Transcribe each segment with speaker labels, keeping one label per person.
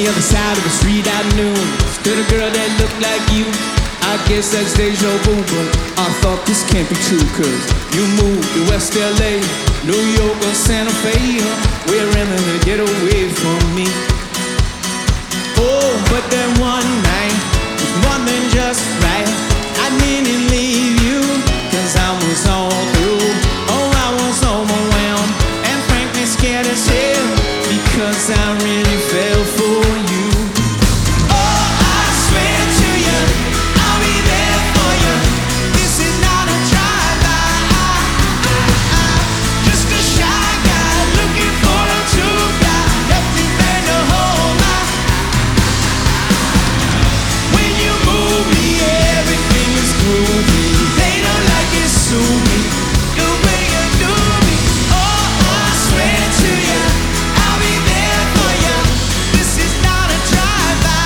Speaker 1: the other side of the street at noon, stood a girl that looked like you. I guess that's deja vu, but I thought this can't be true. Cause you moved to West LA, New York or Santa Fe, wherever to get away from me. Oh, but that one night was more than just right. I didn't leave you, cause I was all through. Oh, I was overwhelmed and frankly scared as hell, because I really fell for you. Oh, I swear to you, I'll be there for you. This is not a drive-by, just a shy guy looking for a true guy. Nothing but to hold my. When you move me, everything is groovy. They don't like it, sue me, the way you do me. Oh, I swear to you, I'll be there for you. This is not a drive-by.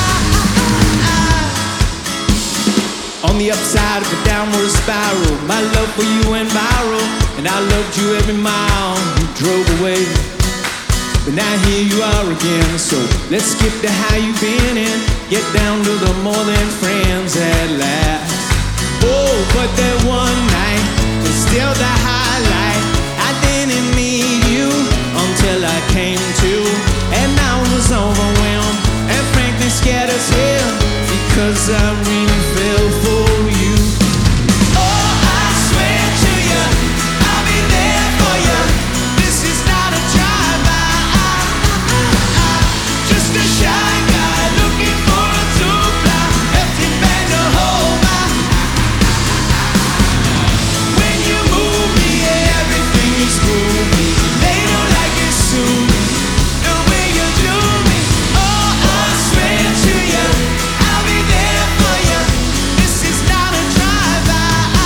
Speaker 1: On the upside of a downward spiral, my love for you went viral, and I loved you every mile you drove away. But now here you are again, so let's skip to how you been and get down to the more than friends at last. Oh, but that one night is still the highlight. I didn't meet you until I came to, and I was overwhelmed and frankly scared as hell, because I really fell for you. Oh, I swear to you, I'll be there for you. This is not a drive-by, just a shy guy looking for a two-fly. Nothing but to hold my. When you move me, everything is groovy. They don't like it, sue me, the way you do me. Oh, I swear to you, I'll be there for you. This is not a drive-by.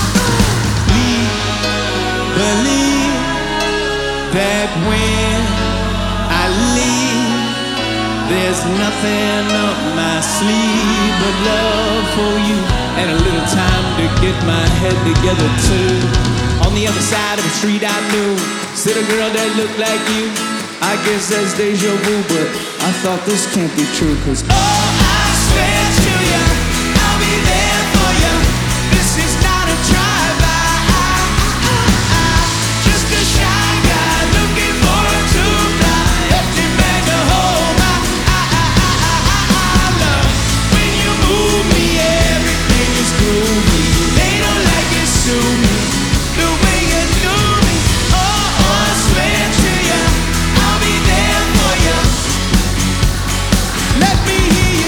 Speaker 1: Please believe that when I leave, there's nothing up my sleeve but love for you, and a little time to get my head together too. On the other side of the street I knew stood a girl that looked like you. I guess that's deja vu, but I thought this can't be true. Cause oh, I swear to you, I'll be there for you. This is not a drive-by, just a shy guy looking for a two-fly. Nothing but to hold my love. When you move me, everything is groovy. They don't like it, sue me, the way you do me. Oh, I swear to you, I'll be there for you. Let me hear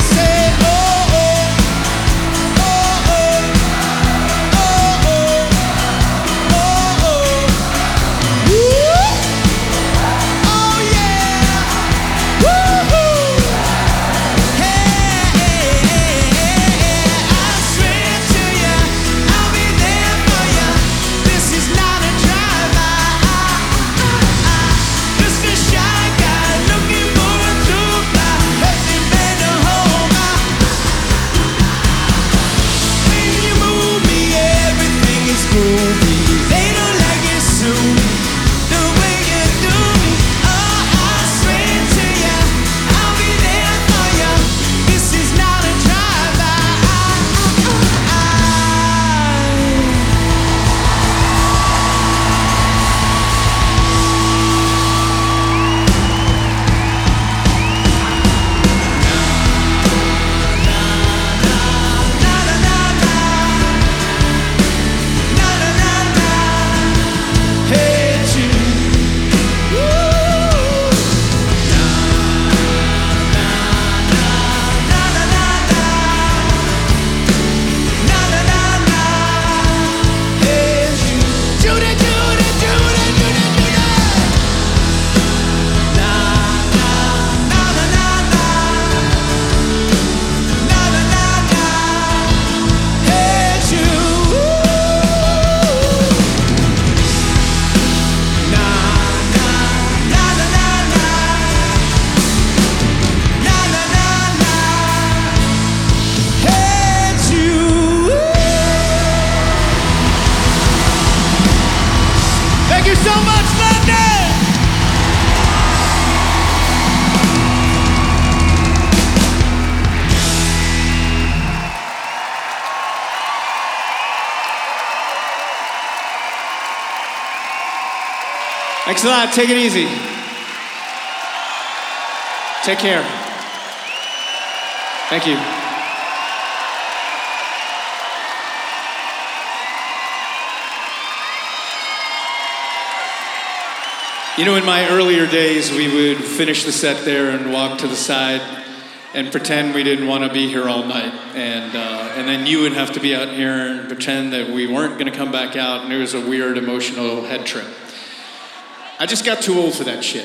Speaker 1: Thanks a lot. Take it easy. Take care. Thank you. You know, in my earlier days, we would finish the set there and walk to the side and pretend we didn't want to be here all night. And then you would have to be out here and pretend that we weren't going to come back out, and it was a weird emotional head trip. I just got too old for that shit.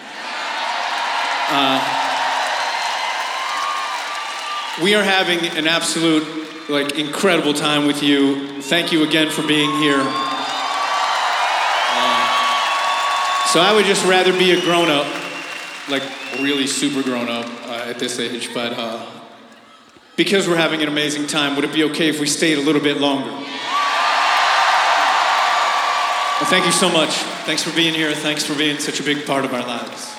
Speaker 1: We are having an absolute, incredible time with you. Thank you again for being here. So I would just rather be a grown-up, really super grown-up at this age, but because we're having an amazing time, would it be okay if we stayed a little bit longer? Well, thank you so much. Thanks for being here. Thanks for being such a big part of our lives.